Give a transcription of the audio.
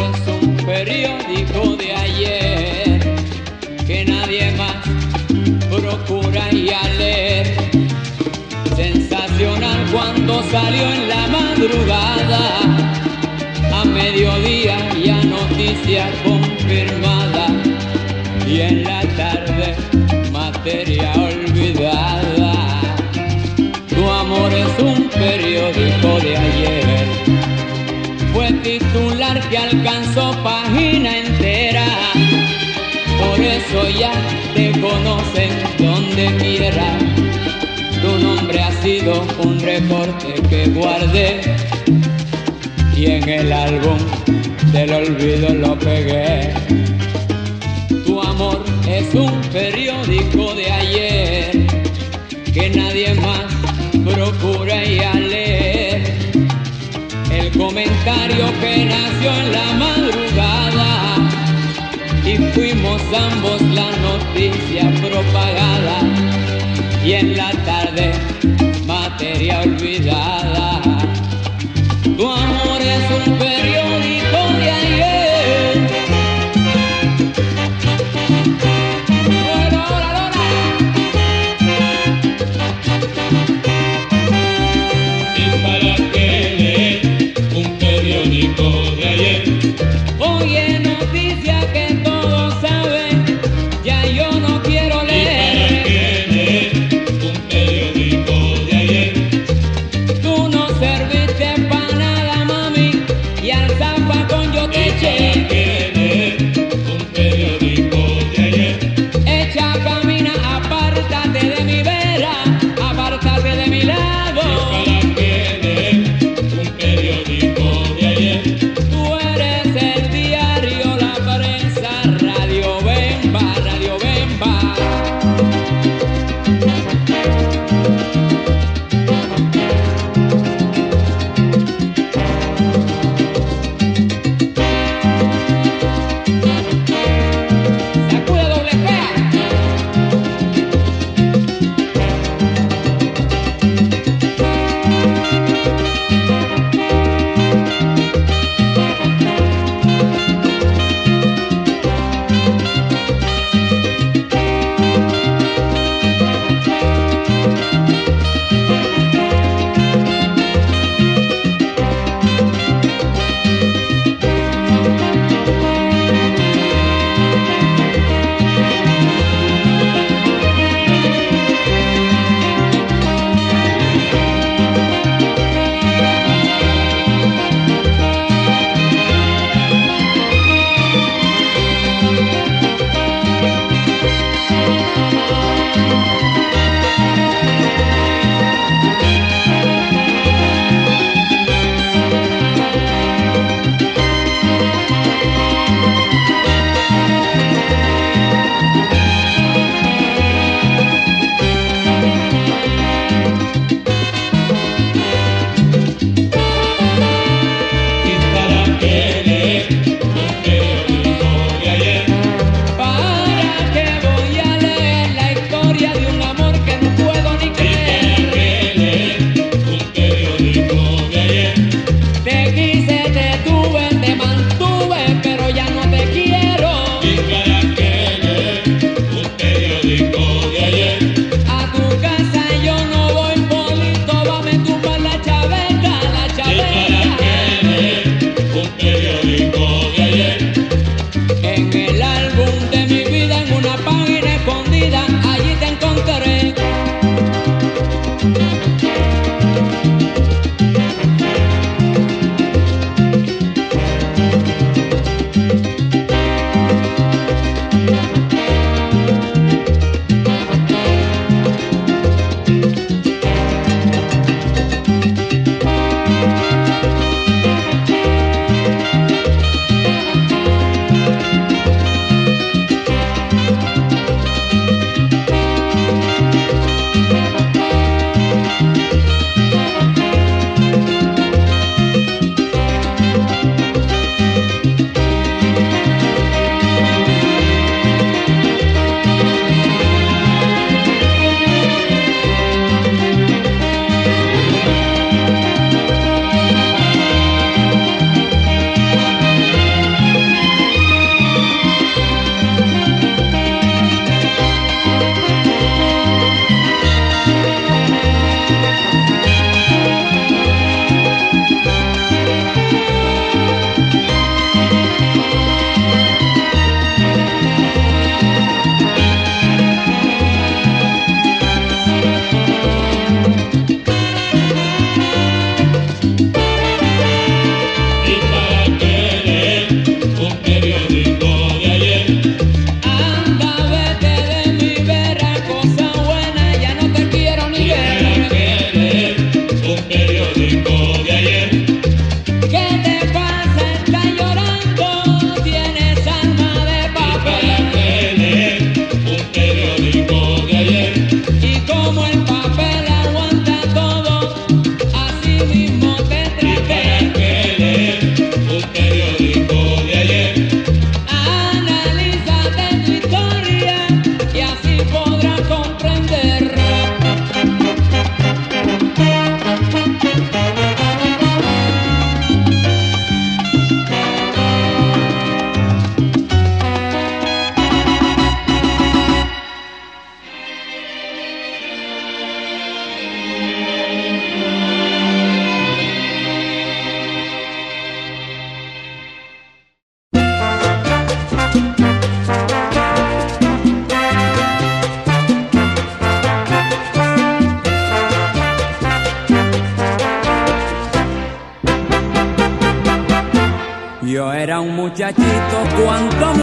es un periódico de ayer que nadie más procura ir a leer. Sensacional cuando salió en la madrugada, a mediodía ya noticia confirmada, y en la tarde materia olvidada. Tu amor es un periódico de ayer, fue titular que alcanzó página entera, por eso ya te conocen donde quiera. Tu nombre ha sido un recorte que guardé y en el álbum del olvido lo pegué. Tu amor es un periódico de ayer que nadie más procura ir a leer. El comentario que nació en la madrugada y fuimos ambos la noticia propagada, y en la tarde materia olvidada. Tu amor es un periódico de ayer. ¿Y para qué leer un periódico de ayer? Oye, noticia que todos saben, ya yo no quiero leer. ¿Y para qué leer un periódico muchachito, cuánto